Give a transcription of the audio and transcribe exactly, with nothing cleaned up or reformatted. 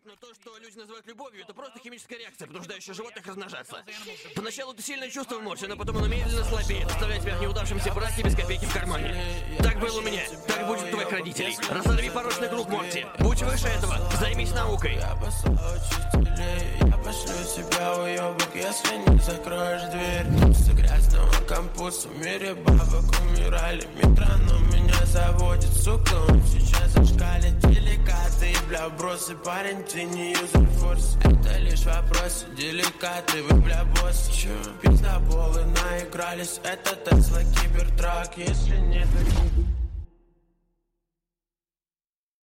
но то, что люди называют любовью, это просто химическая реакция, понуждающая животных размножаться. Поначалу это сильное чувство в морсе, но потом оно медленно слабеет, оставляя тебя в неудавшемся браке без копейки в кармане. Так было у меня, так будет у твоих родителей. Разорви порочный круг, Морти. Будь выше этого, займись наукой. Я послал учителей, я пошлю тебя, уёбок, если не закроешь дверь. С грязного кампуса в мире бабок умирали. Метроном меня заводит, сука, он сейчас зашкалит. Деликаты, бля, бросы, парень, ты не юзер форс. Это лишь вопросы, деликаты, вы, бля, босс. Чё, пиздоболы наигрались, это Тесла Кибертрак. Если нет, то